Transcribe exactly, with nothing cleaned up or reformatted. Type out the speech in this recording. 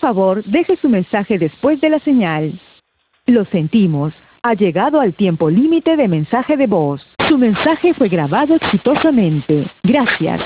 favor, deje su mensaje después de la señal. Lo sentimos. Ha llegado al tiempo límite de mensaje de voz. Su mensaje fue grabado exitosamente. Gracias.